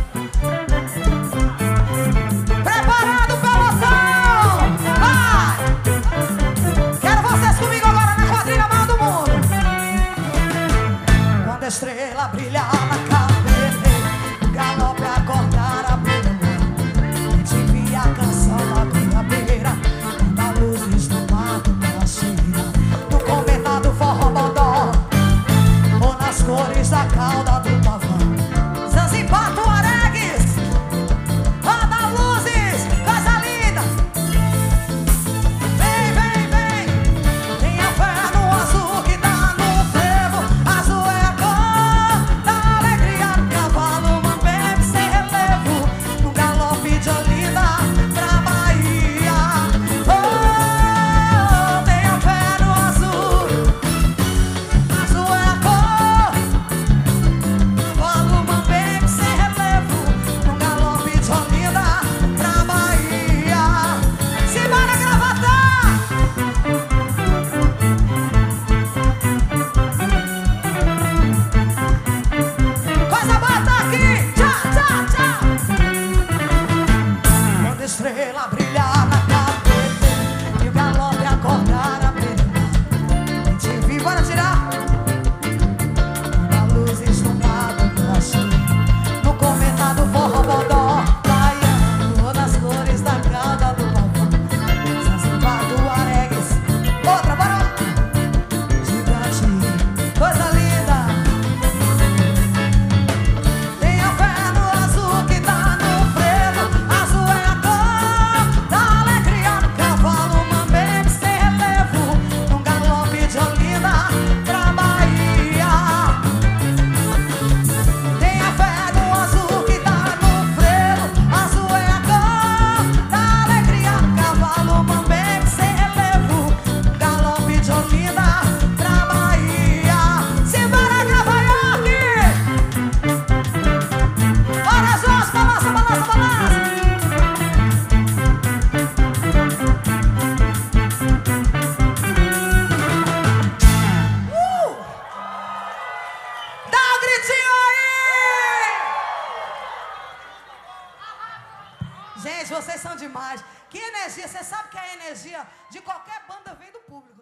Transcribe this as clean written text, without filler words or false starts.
Preparado, pelotão! Vai! Quero vocês comigo agora na quadrilha maior do mundo. Quando a estrela brilhar na cabeça, o galope acordar a beira, te vi a canção da goiabeira, da luzes do mato pra cima, no comentado forró bodó, ou nas cores da cauda do pavão. Zanzibar, Tuaregues, roda luzes, coisa linda. Vem, vem, vem, tenha fé no azul que tá no frevo. Azul é a cor da alegria do cavalo, mambembe sem relevo, no galope de Olinda pra Bahia. Oh, tenha fé no azul. Azul é a cor, cavalo, mambembe sem relevo, no galope de Olinda pra Bahia. Simbora, Gravatar! Coisa boa tá aqui! Tchau, tchau, tchau! Quando a estrela brilhar na cabeça e o galope acordar a beira, te vi, bora tirar! Na luzes do mato pra sul, no comentado forró bodó, baiano, ou nas cores da cauda do pavão. Zanzibar, Tuaregues, outra, bora! Gigante, coisa linda. Tenha fé no azul que tá no frevo. Azul é a cor da alegria do cavalo, mambembe sem relevo, no galope de Olinda pra Bahia. Tenha fé no azul que tá no frevo. Azul é a cor da alegria do cavalo, mambembe sem relevo, no galope de Olinda pra Bahia. Simbora, Gravaiorque! Bora, Jorge, balança, balança, balança! Dá um gritinho aí! Gente, vocês são demais. Que energia, você sabe que a energia de qualquer banda vem do público.